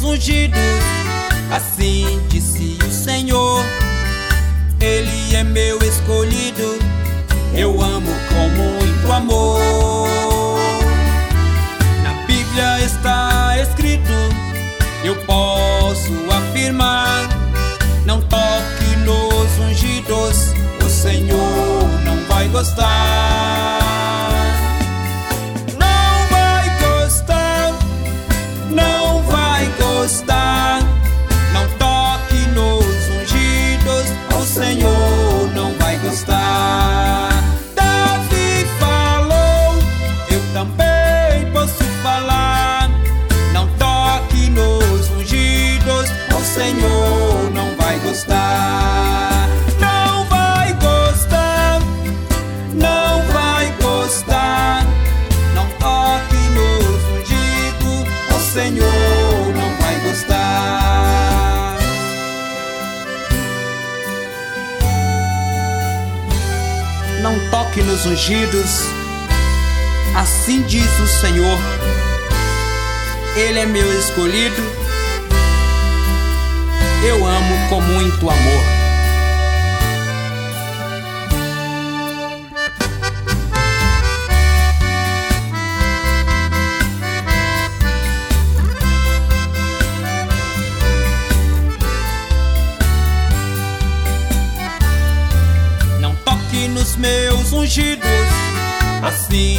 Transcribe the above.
meus ungidos. Assim disse o Senhor, Ele é meu escolhido, eu amo com muito amor. Na Bíblia está escrito, eu posso afirmar: não toque nos ungidos, o Senhor não vai gostar. Não vai gostar, não vai gostar. Não toque nos ungidos, o Senhor não vai gostar. Davi falou, eu também posso falar: não toque nos ungidos, o Senhor não vai gostar. Não vai gostar, não vai gostar. Não toque nos ungidos, o Senhor não vai gostar. Não toque nos ungidos, assim diz o Senhor, Ele é meu escolhido, eu amo com muito amor. Não toque nos meus ungidos, assim